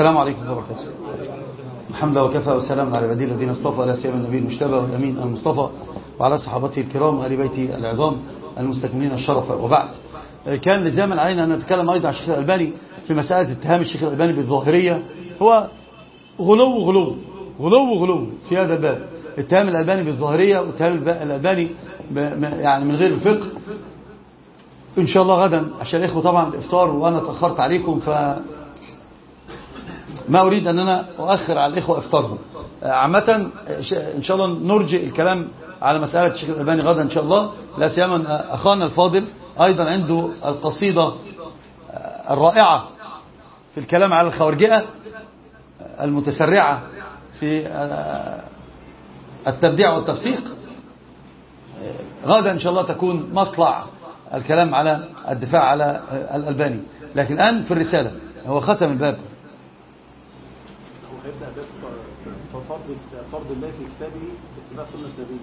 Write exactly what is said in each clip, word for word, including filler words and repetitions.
السلام عليكم ورحمة الله وبركاته. الحمد لله وكفى والسلام على عباده الذين اصطفى، لا سيما النبي المجتبى والامين المصطفى وعلى صحابته الكرام وآل بيته العظام المستكملين الشرف، وبعد. كان لزاما علينا ان نتكلم ايضا عن الشيخ الألباني في مسألة اتهام الشيخ الألباني بالظاهرية. هو غلو غلو غلو غلو في هذا الباب، اتهام الألباني بالظاهرية واتهام الألباني يعني من غير الفقه. ان شاء الله غدا عشان الاخوه طبعا الافطار وانا تاخرت عليكم، ف ما اريد ان انا اؤخر على الاخوه افطارهم. عامه ان شاء الله نرجئ الكلام على مساله الشيخ الألباني غدا ان شاء الله، لا سيما اخانا الفاضل ايضا عنده القصيده الرائعه في الكلام على الخوارجئه المتسرعه في التبديع والتفسيق. غدا ان شاء الله تكون مطلع الكلام على الدفاع على الألباني، لكن الآن في الرسالة هو ختم الباب. هو هيبدأ باب فرض فرض الله في كتابه اتباع سنة النبي.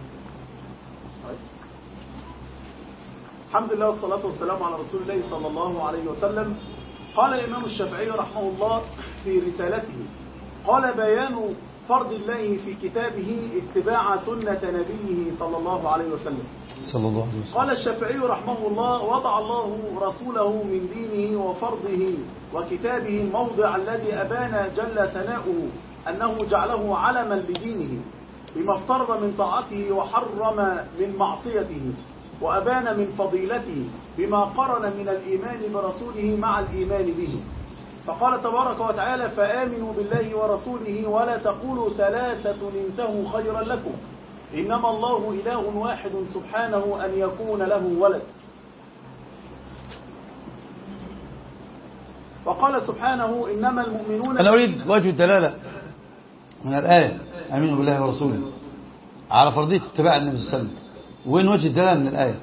الحمد لله والصلاة والسلام على رسول الله صلى الله عليه وسلم. قال الإمام الشافعي رحمه الله في رسالته، قال بيان فرض الله في كتابه اتباع سنة نبيه صلى الله عليه وسلم. صلى الله عليه وسلم. قال الشافعي رحمه الله، وضع الله رسوله من دينه وفرضه وكتابه الموضع الذي أبان جل ثناؤه أنه جعله علما لدينه بما افترض من طاعته وحرم من معصيته، وأبان من فضيلته بما قرن من الإيمان برسوله مع الإيمان به. فقال تبارك وتعالى، فآمنوا بالله ورسوله ولا تقولوا ثلاثة انتهوا خيرا لكم إنما الله إله واحد سبحانه أن يكون له ولد. وقال سبحانه إنما المؤمنون. أنا أريد وجه الدلالة من الآية آمنوا بالله ورسوله على فرضية اتباع النبي صلى الله عليه وسلم. وين وجه الدلالة من الآية؟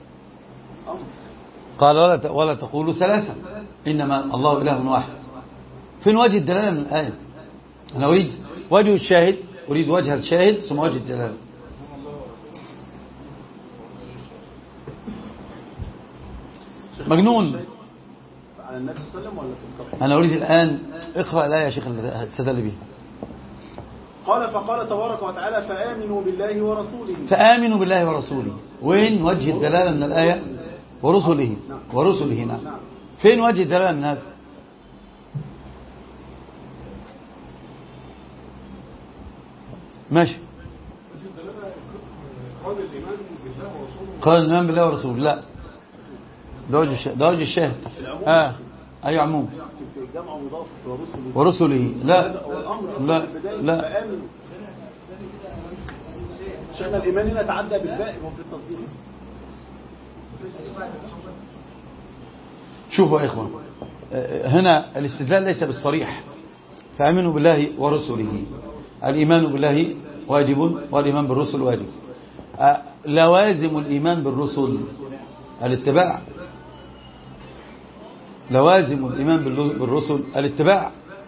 قال ولا ولا تقولوا ثلاثة إنما الله إله واحد. فين وجه الدلالة من الآية؟ أنا أريد وجه الشاهد، أريد وجه الشاهد ثم وجه الدلالة. مجنون على النبي صلى الله عليه وسلم ولا في الكفر؟ أنا أريد الآن اقرأ الآية يا شيخ استدل بها. قال فقال تبارك وتعالى فآمنوا بالله ورسوله. فآمنوا بالله ورسوله، وين وجه الدلالة من الآية؟ ورسله ورسله نعم. فين وجه الدلالة من هذا؟ ماشي. قال الإيمان بالله ورسوله، لا ده وجه الشاهد، ده وجه الشاهد. اه اي عموم جمع مضاف ورسله ورسله، لا لا لا شأن الإيمان هنا تعدى بالباء وفي التصديق. شوفوا يا إخوان، هنا الاستدلال ليس بالصريح. فآمنوا بالله ورسله، الإيمان بالله واجب والإيمان بالرسل واجب. لوازم الإيمان بالرسل الاتباع، لوازم الإيمان بالرسل الاتباع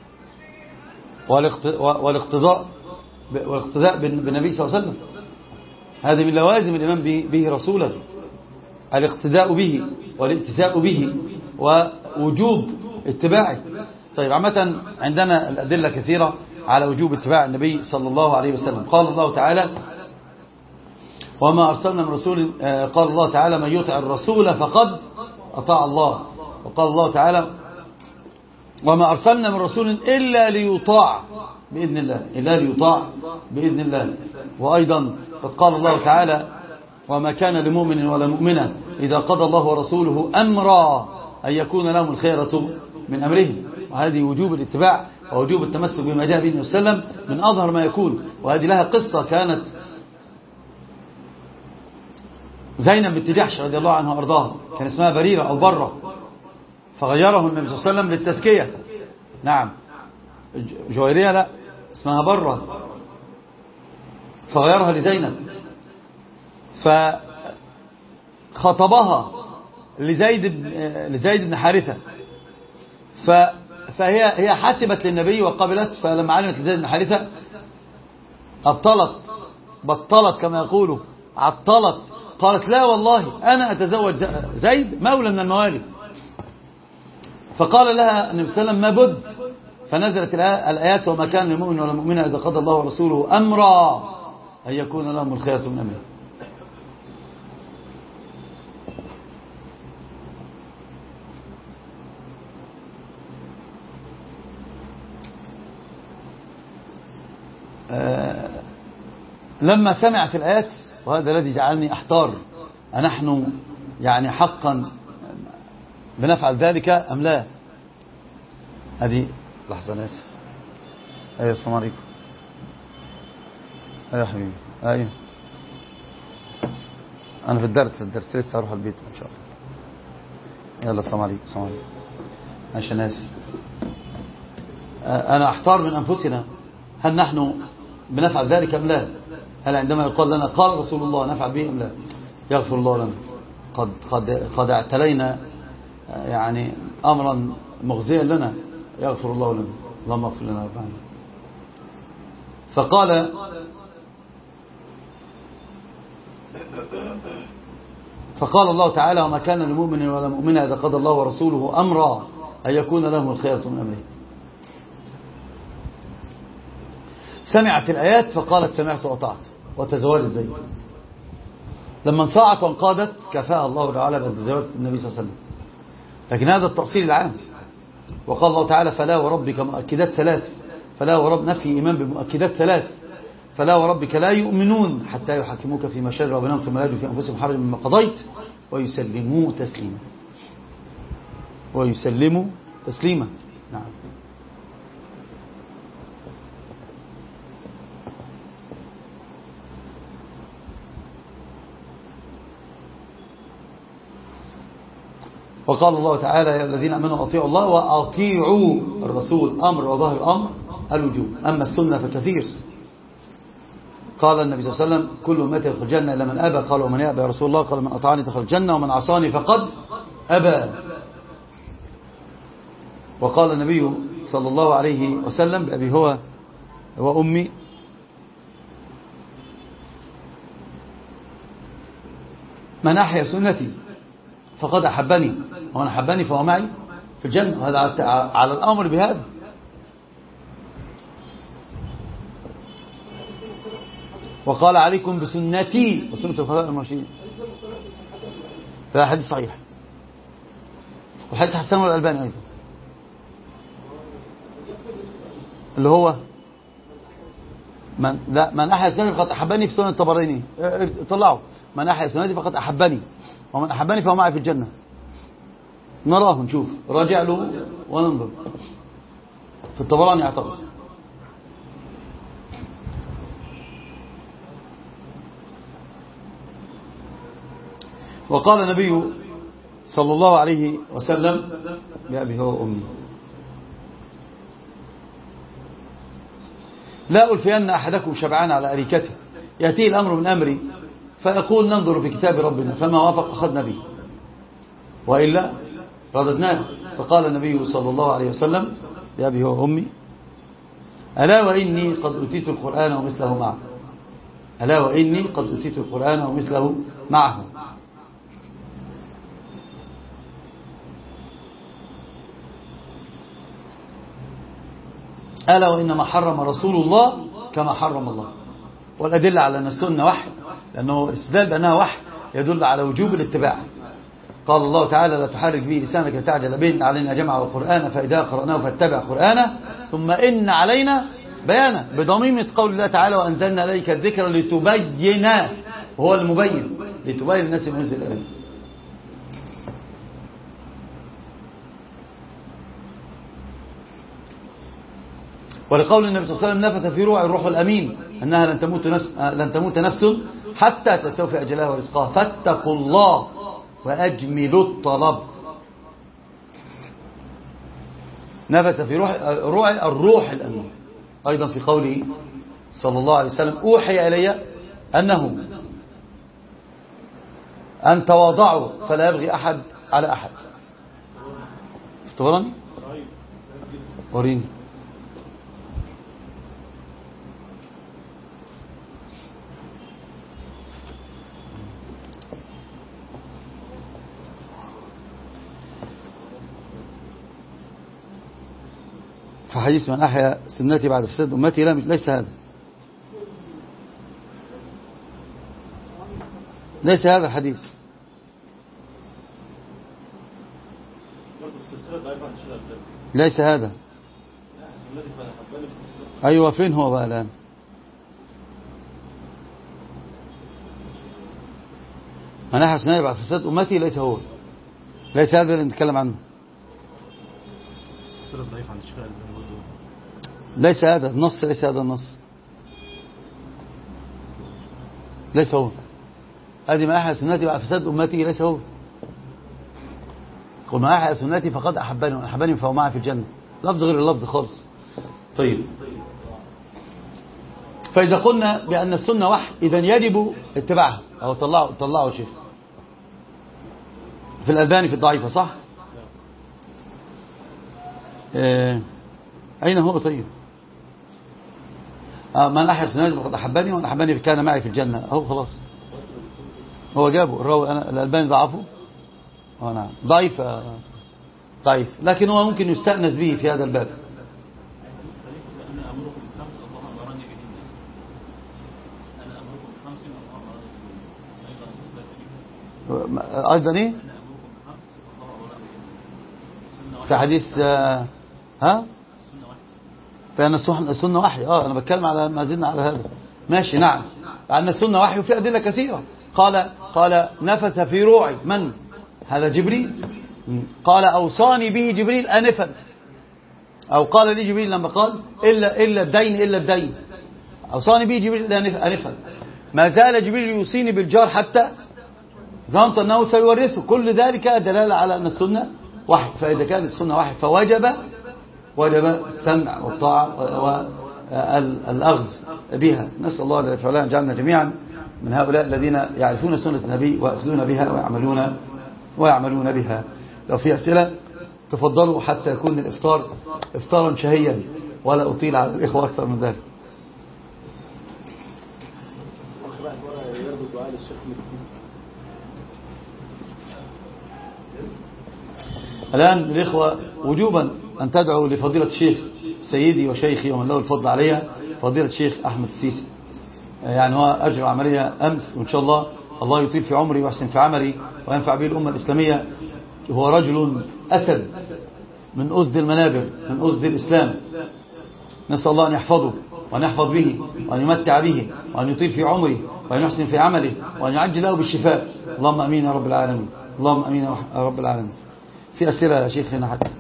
والاقتداء والاقتداء بالنبي صلى الله عليه وسلم. هذه من لوازم الإيمان به رسولا، الاقتداء به والاتساء به ووجوب اتباعه. طيب عامة عندنا الأدلة كثيرة على وجوب اتباع النبي صلى الله عليه وسلم. قال الله تعالى وما أرسلنا من رسول، قال الله تعالى من يطع الرسول فقد أطاع الله. وقال الله تعالى وما أرسلنا من رسول إلا ليطاع بإذن الله، إلا ليطاع بإذن الله. وأيضا قد قال الله تعالى وما كان لمؤمن ولا مؤمنة إذا قضى الله ورسوله أمرا أن يكون لهم الخيرة من أمرهم. وهذه وجوب الاتباع ووجوب التمسك بما جاء به النبي صلى الله عليه وسلم من أظهر ما يكون. وهذه لها قصة، كانت زينب بنت جحش رضي الله عنها وأرضاها كان اسمها بريرة أو برة، فغيره النبي صلى الله عليه وسلم للتزكية. نعم جويرية لا اسمها برة، فغيرها لزينب، فخطبها لزيد لزيد بن حارثة، فهي هي حسبت للنبي وقبلت. فلما علمت لزيد بن حارثة أبطلت بطلت كما يقولوا عطلت، قالت لا والله أنا أتزوج زيد مولى من الموالي. فقال لها النبي صلى الله عليه وسلم ما بد فنزلت الآيات وما كان للمؤمن ولا مؤمنة إذا قضى الله ورسوله أمرا أن يكون لهم الخيرة من أمره. آه لما سمعت الآيات، وهذا الذي جعلني أحتار أنحن يعني حقا بنفعل ذلك أم لا. هذه لحظة أنا آسف. أيوة السلام عليكم. أيوة حبيبي. أيوة أنا في الدرس في الدرس لسه هروح البيت إن شاء الله. يلا السلام عليكم. السلام عليكم. عشان آسف. أنا أحتار من أنفسنا، هل نحن بنفعل ذلك أم لا؟ هل عندما يقال لنا قال رسول الله نفعل به أم لا؟ يغفر الله لنا. قد قد قد اعتلينا يعني أمرا مغزيا لنا، يغفر الله لنا. اللهم اغفر لنا ربنا. فقال فقال الله تعالى وما كان لمؤمن ولا مؤمنة إذا قضى الله ورسوله أمرا أن يكون لهم الخيرة من أمره. سمعت الآيات فقالت سمعت وأطعت وتزوجت زيد. لما انصاعت وانقادت كفاها الله تعالى بتزوجت النبي صلى الله عليه وسلم. لكن هذا التأصيل العام. وقال الله تعالى فلا وربك مؤكدات ثلاث، فلا ورب نفي إيمان بمؤكدات ثلاث، فلا وربك لا يؤمنون حتى يحكموك فيما شجر بينهم ثم لا يجدوا في أنفسهم حرجا مما قضيت ويسلموا تسليما. ويسلموا تسليما. نعم. وقال الله تعالى يا الذين امنوا اطيعوا الله واطيعوا الرسول. امر وظاهر الامر الوجوب، اما السنه فكثير. قال النبي صلى الله عليه وسلم كل امتي يدخل الجنه الا من ابى. قال ومن يأبى يا رسول الله؟ قال من اطاعني دخل الجنه ومن عصاني فقد ابى. وقال النبي صلى الله عليه وسلم بأبي هو وأمي من أحيا سنتي فقد أحبني ومن أحبني فهو معي في الجنة. هذا على الأمر بهذا. وقال عليكم بسنتي وسنة الخلفاء الراشدين. ده حديث صحيح، والحديث حسنه الألباني أيضا، اللي هو من لا من أحيا سنتي فقد أحبني في سنة الطبراني. طلعوا من أحيا سنتي فقد أحبني ومن أحبني فهو معي في الجنة. نراه نشوف، راجع له وننظر في الطبراني أعتقد. وقال النبي صلى الله عليه وسلم بأبي هو وأمي لا ألفين أحدكم شبعان على أريكته يأتيه الأمر من أمري فيقول ننظر في كتاب ربنا فما وافق أخذنا به وإلا رددناه. فقال النبي صلى الله عليه وسلم بأبي هو وأمي ألا وإني قد أتيت القرآن ومثله معه. ألا وإني قد أتيت القرآن ومثله معه. ألا وإنما حرم رسول الله كما حرم الله. والأدلة على أن السنة وحي، لأنه الاستدلال بأنها وحي يدل على وجوب الاتباع. قال الله تعالى لا تحرك به لسانك لتعجل به إن علينا جمع وقرآن فإذا قرأناه فاتبع قرآنه ثم إن علينا بيانه، بضميمة قول الله تعالى وأنزلنا إليك الذكر لتبين، وهو المبين، لتبين الناس ما أنزل إليك. ولقول النبي صلى الله عليه وسلم نفث في روع الروح الأمين أنها لن تموت نفس, لن تموت نفس حتى تستوفي أجلها ورزقها فاتقوا الله وأجملوا الطلب. نفث في روح, روع الروح الأمين. أيضا في قوله صلى الله عليه وسلم أوحي إلي أنه أن تواضعوا فلا يبغي أحد على أحد. افتغرني وريني. في حديث من أحيا سنتي بعد فساد أمتي، لا ليس هذا ليس هذا الحديث. ليس هذا. أيوة فين هو بقى الآن؟ من أحيا سنتي بعد فساد أمتي ليس هو، ليس هذا اللي نتكلم عنه. ليس هذا النص، ليس هذا النص، ليس هو. هذه ما أحيا سنتي بعد فساد أمتي ليس هو. قل ما أحيا سنتي فقد أحبني، وأن أحبني فهو معي في الجنة. لفظ غير اللفظ خالص. طيب، فإذا قلنا بأن السنة وحي، إذن يجب اتباعها. أو طلعوا طلعوا شيخ في الألباني في الضعيفة، صح؟ اه أين هو؟ طيب، آه من أحيا سنتي فقد أحبني، وأن أحبني كان معي في الجنة. أهو خلاص، هو جابه الراوي. أنا الألباني ضعفه. اه نعم ضعيف ضعيف، لكن هو ممكن يستأنس به في هذا الباب. أيضا إيه في حديث آه ها فأن السنة وحي. اه أنا بتكلم على ما زلنا على هذا. ماشي، نعم، أن السنة وحي، وفي أدلة كثيرة. قال قال نفث في روعي من؟ هذا جبريل. قال أوصاني به جبريل آنفا، أو قال لي جبريل لما قال إلا إلا الدين إلا الدين، أوصاني به جبريل آنفا. ما زال جبريل يوصيني بالجار حتى ظننت أنه سيورثه. كل ذلك دلالة على أن السنة وحي. فإذا كانت السنة وحي فوجب وجب السمع والطاعة والأخذ بها. نسأل الله جل وعلا أن يجعلنا جميعا من هؤلاء الذين يعرفون سنة النبي ويأخذون بها ويعملون ويعملون بها. لو في أسئلة تفضلوا حتى يكون الإفطار إفطارا شهيا، ولا أطيل على الإخوة أكثر من ذلك. الآن الإخوة وجوبا أن تدعوا لفضيلة الشيخ سيدي وشيخي ومن له الفضل عليها، فضيلة الشيخ أحمد السيسي. يعني هو أجرى عملية أمس، وإن شاء الله الله يطيل في عمري ويحسن في عملي وينفع به الأمة الإسلامية. هو رجل أسد من أسد المنابر، من أسد الإسلام. نسأل الله أن يحفظه وأن يحفظ به وأن يمتع به وأن يطيل في عمره وأن يحسن في عمله وأن يعجل له بالشفاء. اللهم أمين يا رب العالمين، اللهم أمين يا رب العالمين. في أسئلة يا شيخ هنا حتى.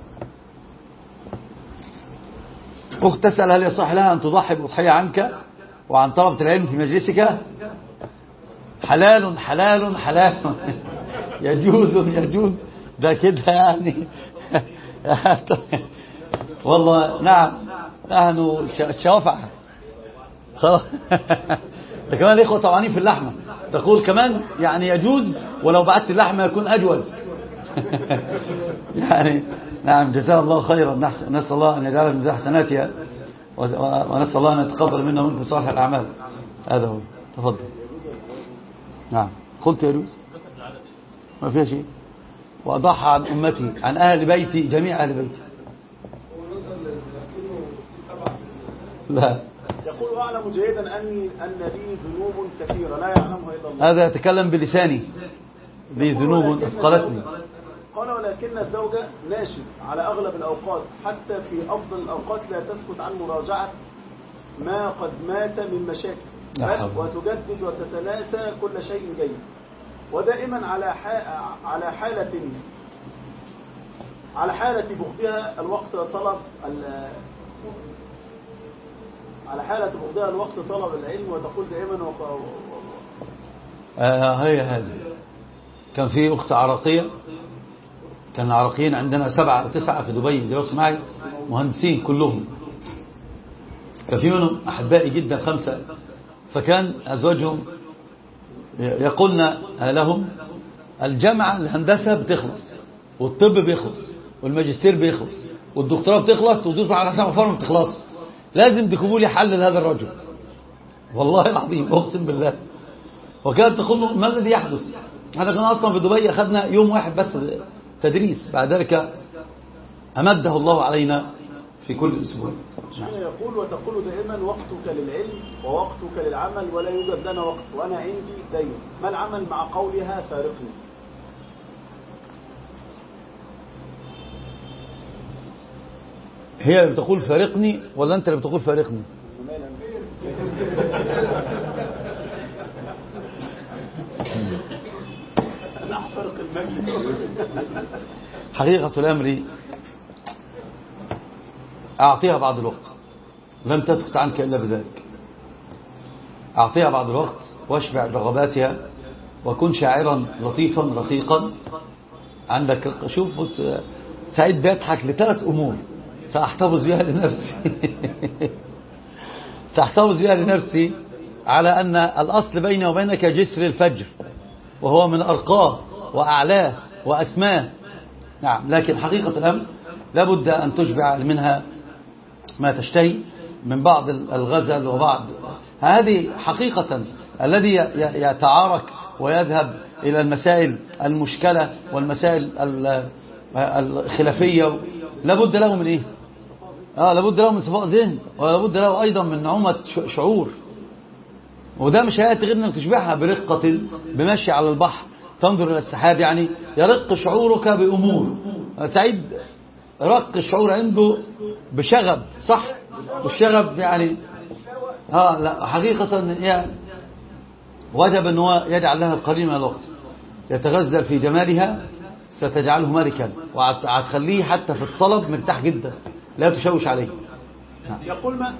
أخت تسأل هل يصح لها أن تضحي بأضحية عنك وعن طلبة العلم في مجلسك؟ حلال حلال حلال يجوز يجوز ده كده يعني. والله نعم، نحن الشوافع خلاص. ده كمان الإخوة طبعانين في اللحمة، تقول كمان يعني يجوز ولو بعدت اللحمة يكون أجوز. يعني نعم، جزاه الله خيرا. نسأل الله أن يجعلها من ميزان حسناتها، ونسأل الله أن يتقبل منا ومنكم صالح الأعمال. هذا هو. تفضل. نعم، قلت يجوز ما فيها شيء. وأضحى عن أمتي، عن أهل بيتي، جميع أهل بيتي. لا، يقول أعلم جيدا أني أن لي ذنوب كثيرة لا يعلمها إلا الله. هذا يتكلم بلساني، لي ذنوب أثقلتني. قال ولكن الزوجة ناشز على أغلب الأوقات، حتى في أفضل الأوقات لا تسكت عن مراجعة ما قد مات من مشاكل، وتجدد وتتناسى كل شيء جيد، ودائما على على حالة على حالة بغضها الوقت طلب على حالة بغضها الوقت طلب العلم، وتقول دائما وق... آه هي هذه. كان في أخت عراقية، كان العراقيين عندنا سبعة أو تسعة في دبي دراسوا معي، مهندسين كلهم، كان في منهم أحبائي جدا خمسة. فكان أزواجهم يقولنا لهم الجامعة الهندسة بتخلص، والطب بيخلص، والماجستير بيخلص، والدكتوراه بتخلص، وتصبح على حساب فرم بتخلص. لازم تكتبوا لي حل لهذا الرجل. والله العظيم أقسم بالله. وكانت تقول ما الذي يحدث؟ احنا كنا أصلا في دبي أخذنا يوم واحد بس تدريس، بعد ذلك أمده الله علينا في كل أسبوع. نعم. يقول وتقول دائما وقتك للعلم ووقتك للعمل ولا يوجد لنا وقت وأنا عندي دين، ما العمل مع قولها فارقني؟ هي اللي بتقول فارقني ولا أنت اللي بتقول فارقني؟ حقيقة الأمر أعطيها بعض الوقت، لم تسكت عنك إلا بذلك. أعطيها بعض الوقت واشبع برغباتها وكن شاعرا لطيفا رقيقا. عندك رق... شوف بص سعيد بيضحك لثلاث أمور سأحتفظ بها لنفسي سأحتفظ بها لنفسي على أن الأصل بيني وبينك جسر الفجر، وهو من أرقاه وأعلاه وأسماه. نعم، لكن حقيقة الأمر لابد أن تشبع منها ما تشتهي من بعض الغزل وبعض هذه حقيقة. الذي يتعارك ويذهب إلى المسائل المشكلة والمسائل الخلافية لابد له من إيه؟ آه لابد له من صفاء ذهن، ولابد له أيضا من نعومة شعور. وده مش هيأتي غير أنك تشبعها برقة بمشي على البحر تنظر إلى السحاب، يعني يرق شعورك بأمور. سعيد رق الشعور عنده بشغب، صح؟ والشغب يعني ها لا حقيقة يعني وجب أن هو يجعل لها القليل من الوقت يتغزل في جمالها، ستجعله ملكا وهتخليه حتى في الطلب مرتاح جدا لا تشوش عليه. نعم. يقول ما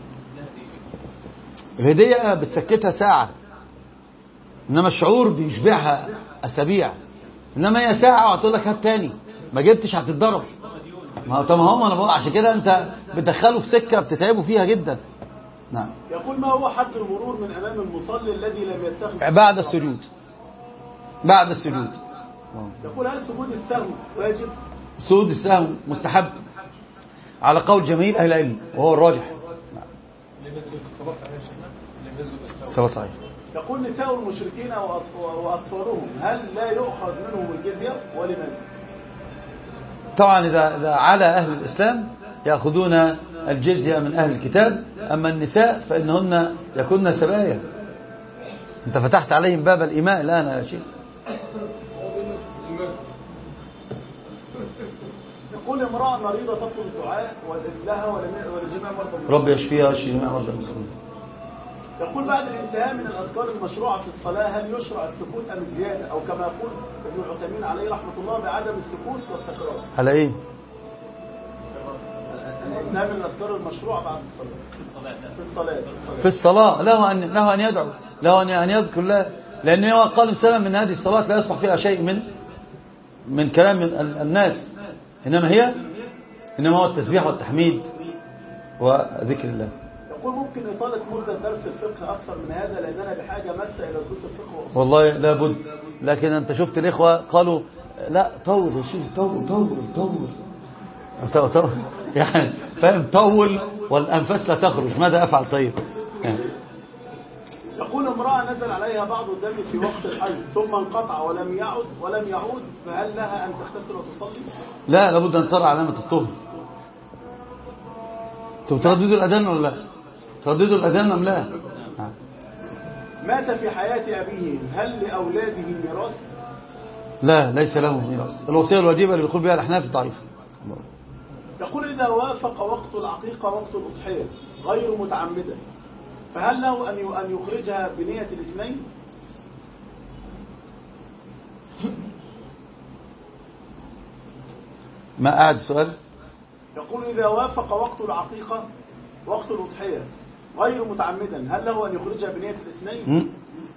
الهدية بتسكتها ساعة، إنما الشعور بيشبعها أسابيع. إنما هي ساعة وهتقول لك هات تاني، ما جبتش هتتضرب. ما طب هم انا بقول عشان كده انت بتدخله في سكه بتتعبوا فيها جدا. نعم. يقول ما هو حد المرور من امام المصلي الذي لم يتخذ بعد السجود؟ بعد السجود. يقول هل سجود السهو واجب؟ سجود السهو مستحب على قول جميع اهل العلم وهو الراجح. صلاة صحيح. يقول نساء المشركين واطفالهم هل لا يؤخذ منهم الجزيه ولماذا؟ طبعا إذا إذا على أهل الإسلام يأخذون الجزية من أهل الكتاب، أما النساء فإنهن يكون سبايا. أنت فتحت عليهم باب الإيماء الآن يا شيخ. يقول امرأة مريضة تطلب الدعاء لها ولجميع مرضى رب يشفيها ويشفي جميع مرضى المسلمين. يقول بعد الانتهاء من الأذكار المشروعة في الصلاة هل يشرع السكوت أم الزيادة، أو كما يقول ابن العثيمين عليه رحمة الله بعدم السكوت والتكرار؟ على إيه؟ الانتهاء من الأذكار المشروعة بعد الصلاة في الصلاة في الصلاة في الصلاة له أن له أن يدعو، له أن يذكر الله، لأنه هو قال سلام من هذه الصلاة لا يصلح فيها شيء من من كلام الناس، إنما هي إنما هو التسبيح والتحميد وذكر الله. يقول ممكن إطالة مدة درس الفقه أكثر من هذا لأننا بحاجة مسة إلى دروس الفقه وأصول. والله لابد، لكن أنت شفت الإخوة قالوا لا طول يا شيخ طول طول طول طول, طول. يعني فاهم طول والأنفاس لا تخرج، ماذا أفعل طيب؟ يعني. يقول امرأة نزل عليها بعض الدم في وقت الحيض ثم انقطع ولم يعد ولم يعود فهل لها أن تغتسل وتصلي؟ لا، لابد أن ترى علامة الطهر. ترددوا الأذان ولا لا؟ ترددوا الأذان أم لا؟ مات في حياة أبيه هل لأولاده ميراث؟ لا، ليس له ميراث. الوصية الواجبة اللي بيقول بها الأحناف ضعيفة. يقول إذا وافق وقت العقيقة وقت الأضحية غير متعمدا فهل له أن يخرجها بنية الاثنين؟ ما قاعد السؤال؟ يقول إذا وافق وقت العقيقة وقت الأضحية غير متعمدا هل له أن يخرجها بنية الاثنين؟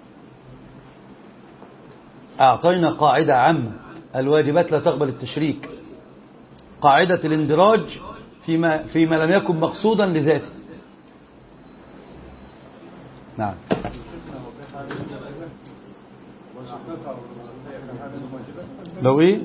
أعطينا قاعدة عامة: الواجبات لا تقبل التشريك. قاعدة الاندراج فيما, فيما لم يكن مقصودا لذاته. نعم. لو ايه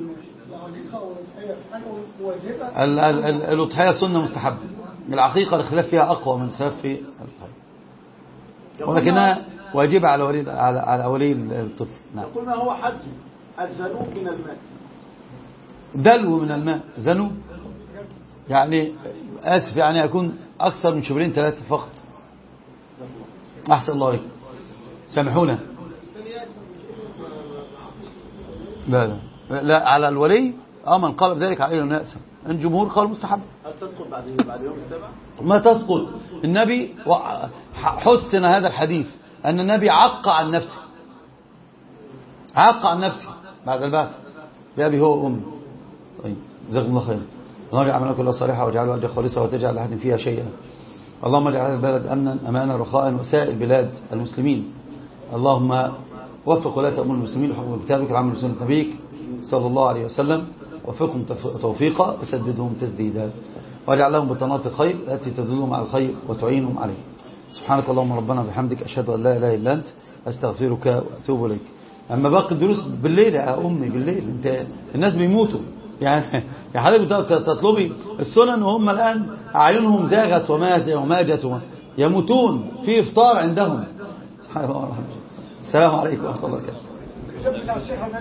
الأضحية سنة مستحبة، العقيقة الخلاف فيها أقوى من الخلاف في الأضحية، ولكنها واجبة على ولي على على ولي الطفل. نعم. يقول ما هو حج الذنوب من الماء؟ دلو من الماء، ذنوب يعني آسف يعني أكون أكثر من شبرين ثلاثة فقط. أحسن الله عليك، سامحونا. لا لا لا على الولي اه من قال بذلك عليه أن يأسم. الجمهور قال مستحب. هل تسقط بعد بعد يوم السابع؟ ما تسقط. النبي حسن هذا الحديث أن النبي عق عن نفسه، عق عن نفسه بعد البعث بأبي هو وأمي. طيب جزاكم الله خير. اللهم اجعل عملنا كلها صالحة واجعله أرض خالصة وتجعل لأحد فيها شيئا. اللهم اجعل هذا البلد أمنا أمانا رخاء وسائر بلاد المسلمين. اللهم وفق ولاة أمور المسلمين لحكم كتابك العمل بسنة نبيك صلى الله عليه وسلم، وفقهم توفيقا وسددهم تسديدا، واجعل لهم بطانات الخير التي تدلهم على الخير وتعينهم عليه. سبحانك اللهم ربنا وبحمدك أشهد أن لا إله إلا أنت أستغفرك وأتوب إليك. أما باقي الدروس بالليل يا أمي، بالليل انت الناس بيموتوا يعني. يا حضرتك تطلبي السنن وهم الآن أعينهم زاغت وماجت يموتون في إفطار عندهم. السلام عليكم ورحمة الله وبركاته.